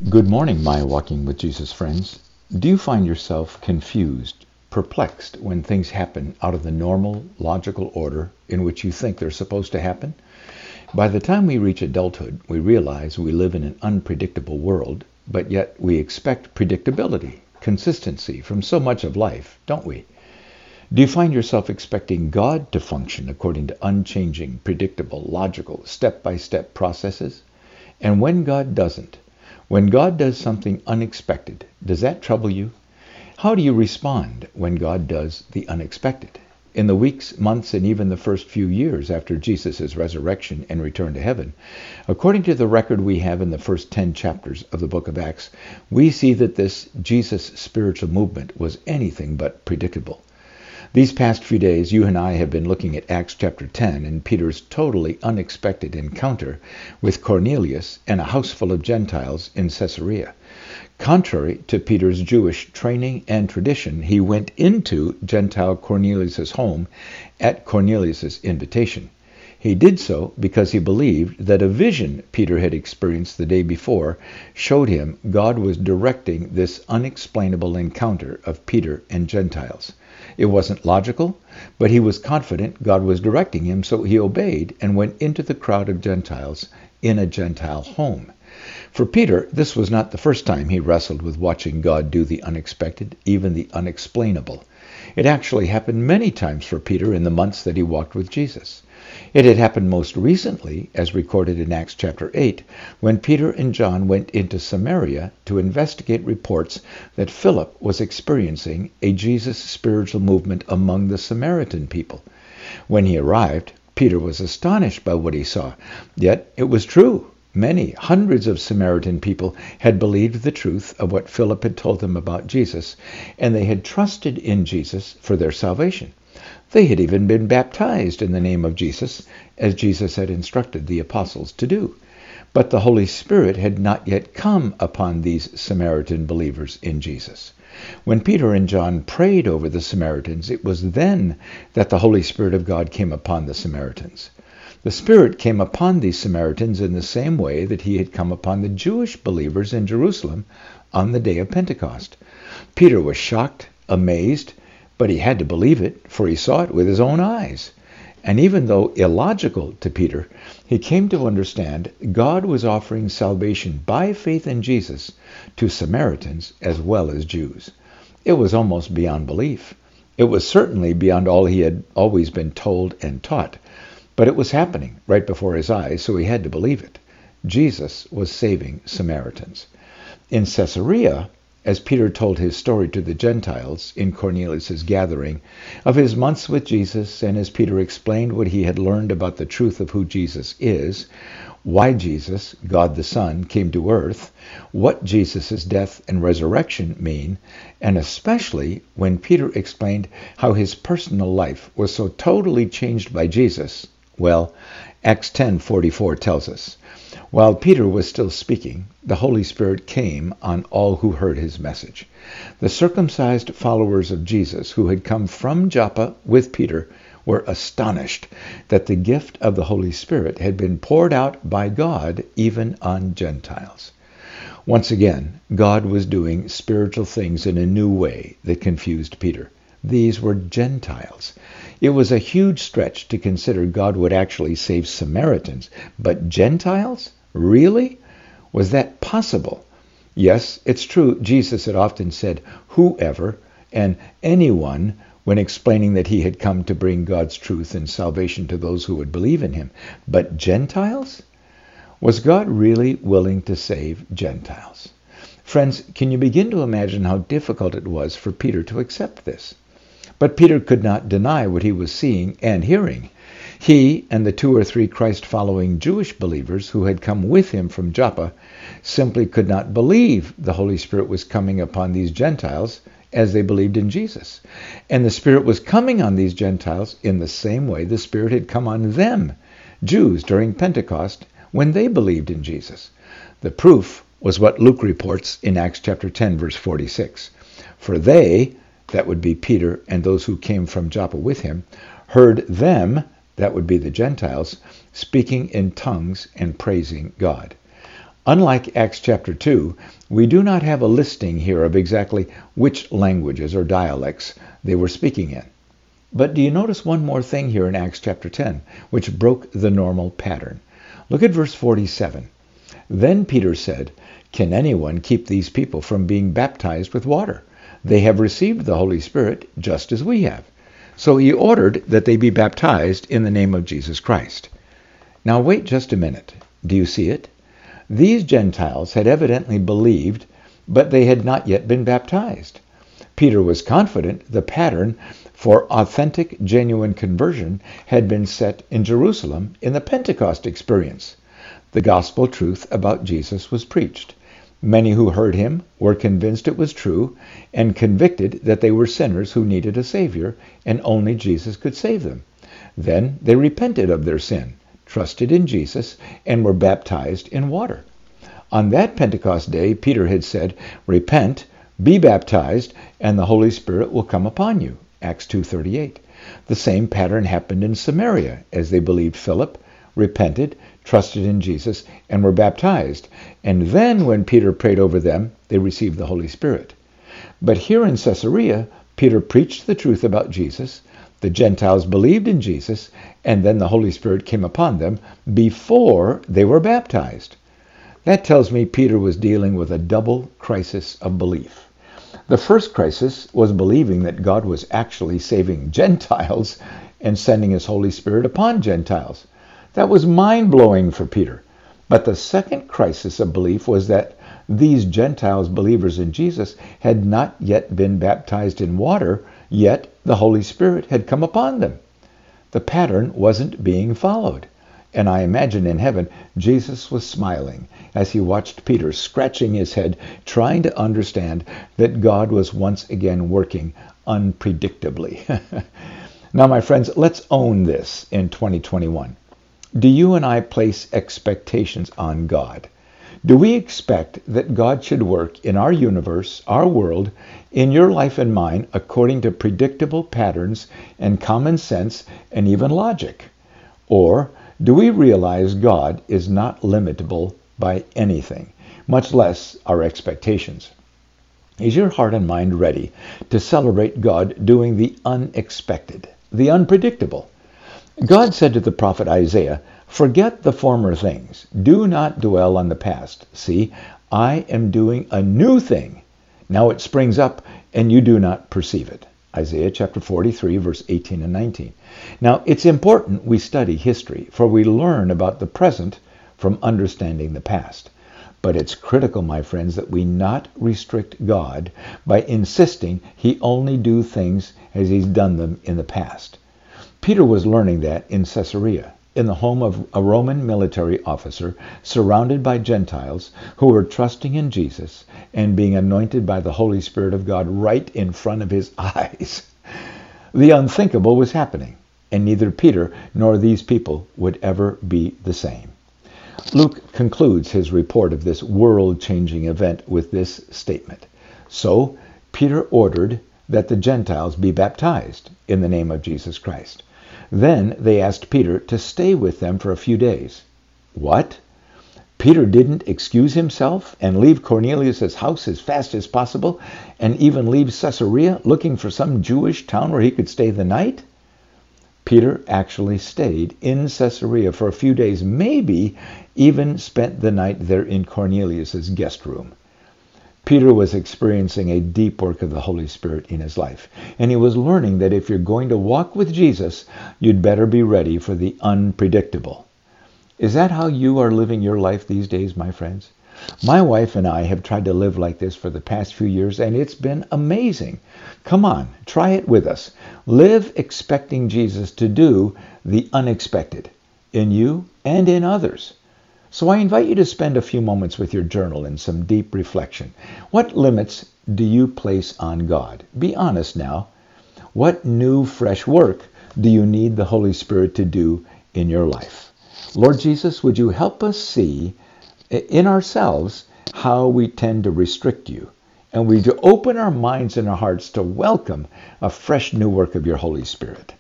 Good morning, my Walking with Jesus friends. Do you find yourself confused, perplexed when things happen out of the normal, logical order in which you think they're supposed to happen? By the time we reach adulthood, we realize we live in an unpredictable world, but yet we expect predictability, consistency from so much of life, don't we? Do you find yourself expecting God to function according to unchanging, predictable, logical, step-by-step processes? And when God doesn't, when God does something unexpected, does that trouble you? How do you respond when God does the unexpected? In the weeks, months, and even the first few years after Jesus' resurrection and return to heaven, according to the record we have in the first 10 chapters of the book of Acts, we see that this Jesus spiritual movement was anything but predictable. These past few days, you and I have been looking at Acts chapter 10 and Peter's totally unexpected encounter with Cornelius and a house full of Gentiles in Caesarea. Contrary to Peter's Jewish training and tradition, he went into Gentile Cornelius' home at Cornelius' invitation. He did so because he believed that a vision Peter had experienced the day before showed him God was directing this unexplainable encounter of Peter and Gentiles. It wasn't logical, but he was confident God was directing him, so he obeyed and went into the crowd of Gentiles in a Gentile home. For Peter, this was not the first time he wrestled with watching God do the unexpected, even the unexplainable. It actually happened many times for Peter in the months that he walked with Jesus. It had happened most recently, as recorded in Acts chapter 8, when Peter and John went into Samaria to investigate reports that Philip was experiencing a Jesus spiritual movement among the Samaritan people. When he arrived, Peter was astonished by what he saw. Yet it was true. Many, hundreds of Samaritan people had believed the truth of what Philip had told them about Jesus, and they had trusted in Jesus for their salvation. They had even been baptized in the name of Jesus, as Jesus had instructed the apostles to do. But the Holy Spirit had not yet come upon these Samaritan believers in Jesus. When Peter and John prayed over the Samaritans, it was then that the Holy Spirit of God came upon the Samaritans. The Spirit came upon these Samaritans in the same way that he had come upon the Jewish believers in Jerusalem on the day of Pentecost. Peter was shocked, amazed, but he had to believe it, for he saw it with his own eyes. And even though illogical to Peter, he came to understand God was offering salvation by faith in Jesus to Samaritans as well as Jews. It was almost beyond belief. It was certainly beyond all he had always been told and taught. But it was happening right before his eyes, so he had to believe it. Jesus was saving Samaritans. In Caesarea, as Peter told his story to the Gentiles in Cornelius' gathering of his months with Jesus, and as Peter explained what he had learned about the truth of who Jesus is, why Jesus, God the Son, came to earth, what Jesus' death and resurrection mean, and especially when Peter explained how his personal life was so totally changed by Jesus, well, Acts 10:44 tells us, while Peter was still speaking, the Holy Spirit came on all who heard his message. The circumcised followers of Jesus who had come from Joppa with Peter were astonished that the gift of the Holy Spirit had been poured out by God even on Gentiles. Once again, God was doing spiritual things in a new way that confused Peter. These were Gentiles. It was a huge stretch to consider God would actually save Samaritans, but Gentiles? Really? Was that possible? Yes, it's true. Jesus had often said whoever and anyone when explaining that he had come to bring God's truth and salvation to those who would believe in him. But Gentiles? Was God really willing to save Gentiles? Friends, can you begin to imagine how difficult it was for Peter to accept this? But Peter could not deny what he was seeing and hearing. He and the 2 or 3 Christ-following Jewish believers who had come with him from Joppa simply could not believe the Holy Spirit was coming upon these Gentiles as they believed in Jesus. And the Spirit was coming on these Gentiles in the same way the Spirit had come on them, Jews, during Pentecost when they believed in Jesus. The proof was what Luke reports in Acts chapter 10, verse 46. For they, that would be Peter and those who came from Joppa with him, heard them, that would be the Gentiles, speaking in tongues and praising God. Unlike Acts chapter 2, we do not have a listing here of exactly which languages or dialects they were speaking in. But do you notice one more thing here in Acts chapter 10, which broke the normal pattern? Look at verse 47. Then Peter said, "Can anyone keep these people from being baptized with water? They have received the Holy Spirit just as we have." So he ordered that they be baptized in the name of Jesus Christ. Now wait just a minute. Do you see it? These Gentiles had evidently believed, but they had not yet been baptized. Peter was confident the pattern for authentic, genuine conversion had been set in Jerusalem in the Pentecost experience. The gospel truth about Jesus was preached. Many who heard him were convinced it was true and convicted that they were sinners who needed a Savior, and only Jesus could save them. Then they repented of their sin, trusted in Jesus, and were baptized in water. On that Pentecost day, Peter had said, "Repent, be baptized, and the Holy Spirit will come upon you." Acts 2:38. The same pattern happened in Samaria as they believed Philip, repented, trusted in Jesus, and were baptized. And then when Peter prayed over them, they received the Holy Spirit. But here in Caesarea, Peter preached the truth about Jesus, the Gentiles believed in Jesus, and then the Holy Spirit came upon them before they were baptized. That tells me Peter was dealing with a double crisis of belief. The first crisis was believing that God was actually saving Gentiles and sending his Holy Spirit upon Gentiles. That was mind-blowing for Peter. But the second crisis of belief was that these Gentiles, believers in Jesus, had not yet been baptized in water, yet the Holy Spirit had come upon them. The pattern wasn't being followed. And I imagine in heaven, Jesus was smiling as he watched Peter scratching his head, trying to understand that God was once again working unpredictably. Now, my friends, let's own this in 2021. Do you and I place expectations on God? Do we expect that God should work in our universe, our world, in your life and mine, according to predictable patterns and common sense and even logic? Or do we realize God is not limitable by anything, much less our expectations? Is your heart and mind ready to celebrate God doing the unexpected, the unpredictable? God said to the prophet Isaiah, "Forget the former things. Do not dwell on the past. See, I am doing a new thing. Now it springs up, and you do not perceive it." Isaiah chapter 43, verse 18 and 19. Now, it's important we study history, for we learn about the present from understanding the past. But it's critical, my friends, that we not restrict God by insisting he only do things as he's done them in the past. Peter was learning that in Caesarea, in the home of a Roman military officer, surrounded by Gentiles who were trusting in Jesus and being anointed by the Holy Spirit of God right in front of his eyes. The unthinkable was happening, and neither Peter nor these people would ever be the same. Luke concludes his report of this world-changing event with this statement. So Peter ordered that the Gentiles be baptized in the name of Jesus Christ. Then they asked Peter to stay with them for a few days. What? Peter didn't excuse himself and leave Cornelius' house as fast as possible and even leave Caesarea looking for some Jewish town where he could stay the night? Peter actually stayed in Caesarea for a few days, maybe even spent the night there in Cornelius' guest room. Peter was experiencing a deep work of the Holy Spirit in his life, and he was learning that if you're going to walk with Jesus, you'd better be ready for the unpredictable. Is that how you are living your life these days, my friends? My wife and I have tried to live like this for the past few years, and it's been amazing. Come on, try it with us. Live expecting Jesus to do the unexpected in you and in others. So I invite you to spend a few moments with your journal and some deep reflection. What limits do you place on God? Be honest now. What new, fresh work do you need the Holy Spirit to do in your life? Lord Jesus, would you help us see in ourselves how we tend to restrict you? And would you open our minds and our hearts to welcome a fresh new work of your Holy Spirit?